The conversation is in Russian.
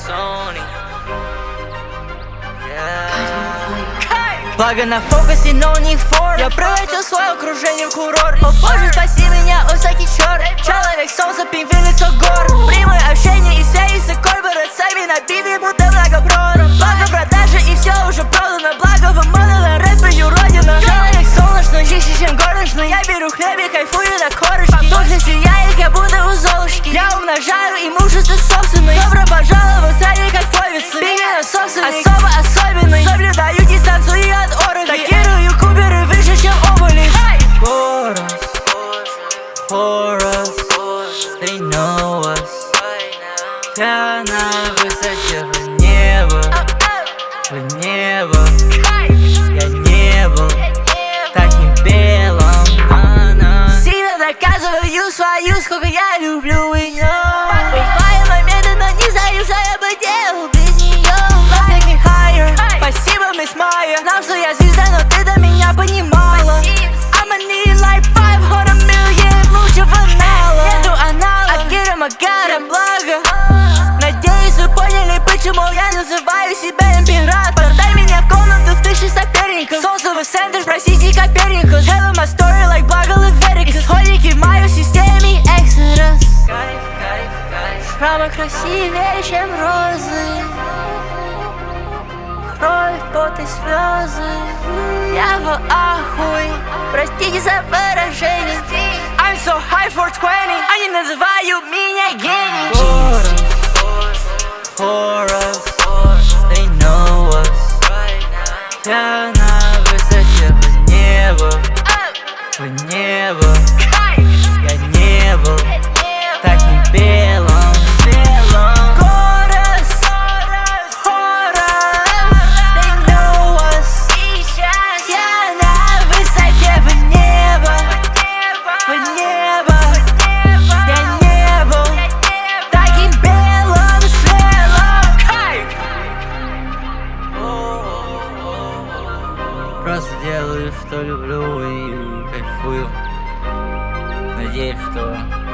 Sony. Благо на фокусе, но не фор. Я превратил свое окружение в курорт. О боже, спаси меня, о всякий черт. Человек солнца, пинвин, лицо гор. Прямое общение и связи с корпорациями набиты будто благопрором. Благо продажи и все уже продано. Благо в модуле рэпою родина. Человек солнечный, чище, чем горничный. Я беру хлеб и кайфую на корочке. Тускло сияет, как будто у Золушки. Я умножаю имущество собственное. Добро пожаловать, сзади как фойвисы. Именно собственный, особо особенный. Соблюдаю дистанцию и от орги. Блокирую куберы выше, чем обули. Хорос, they know us. Я на высоте в небо, в небо. Я не был таким белым. Сильно доказываю свою, сколько я люблю ее. Бывают моменты, но не знаю, что я бы делал без нее. Take me higher. Спасибо, мисс Майя. Знал, что я звезда, но ты до меня понимала. I'ma need like 500 million, лучше ванала. Нету анала, I get him, I got him, благо. Надеюсь, вы поняли, почему я называю себя император. Дай меня в комнату в тысячи соперников. Солнцевый центр, спросите Коперникус. Tell my story like благо Леверикус. Исходники в мою системе Exodus. Шрамы красивее, чем розы. Кровь, пот и слезы. Я в ахуе, простите за выражение. I'm so high for 20. Они называют меня гений. Хорос, they know us. Я на высоте в небо, в небо. Я не был таким белым. Просто делаю, что люблю и кайфую. Надеюсь, что